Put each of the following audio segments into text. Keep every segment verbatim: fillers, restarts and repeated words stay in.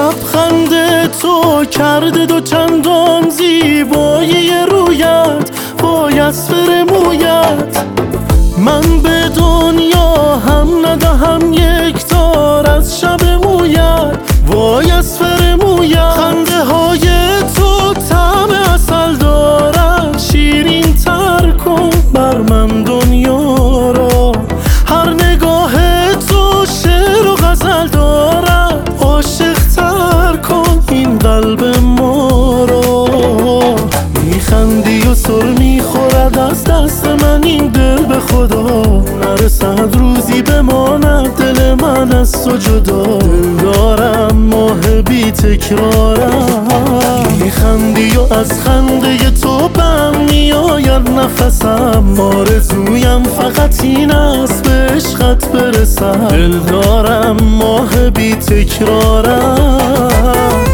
لبخند تو کرده دو چندان زیبایی رویت وای از فر مویت. من به دنیا هم ندهم یک تار از شب مویت وای از فر مویت. خنده های تو طعم عسل دارد شیرین تر کن بر من دنیا را. هر نگاه تو شعر و غزل دارد عاشق تر کن این قلب ما را. میخندی و سر میخورد از دست من این دل به خدا. نرسد روزی بماند دل من از تو جدا. دل دارم ماه بی تکرارم. میخندی و از خنده تو بم میآید نفسم. آرزویم فقط این است به عشقت برسم. دل دارم ماه بی تکرارم.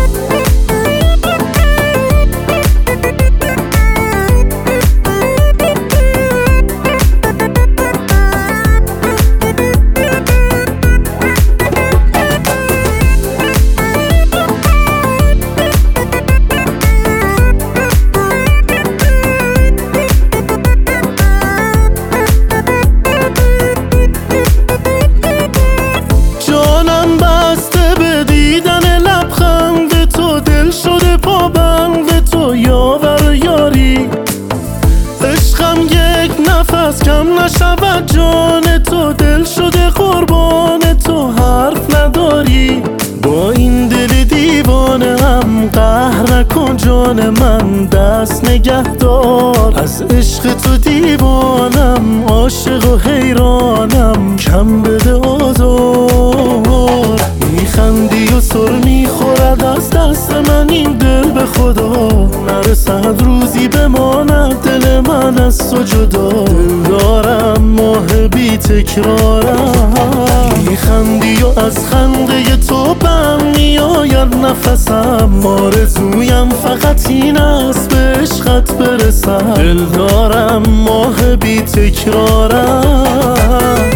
نفس کم نشود جان تو. دل شده قربان تو حرف نداری. با این دل دیوانه هم قهر نکن جان من. دست نگه دار از عشق تو دیوانم. عاشق و حیرانم کم بده آزار. میخندی و سر میخورد از دست من این دل به خدا. نرسد روزی بماند دل من از تو جدا. دل دارم ماه بی تکرارم. میخندی و از خنده تو بم میآید نفسم. آرزویم فقط این است به عشقت برسم. دل دارم ماه بی تکرارم.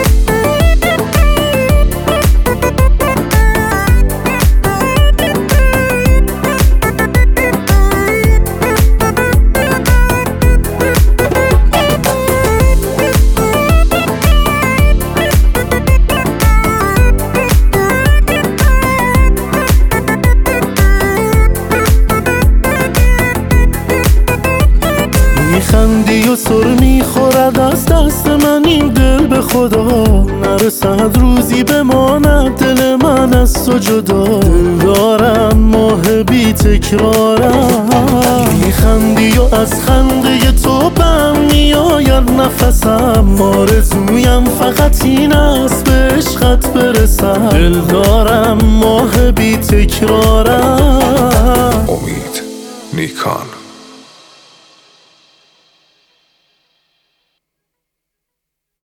میخندی و سر میخورد از دست من این دل به خدا. نرسد روزی بماند دل من از تو جدا. دل دارم ماه بی تکرارم. میخندی و از خنده تو بم میآید نفسم. آرزویم فقط این است به عشقت برسم. دل دارم ماه بی تکرارم. امید نیکان.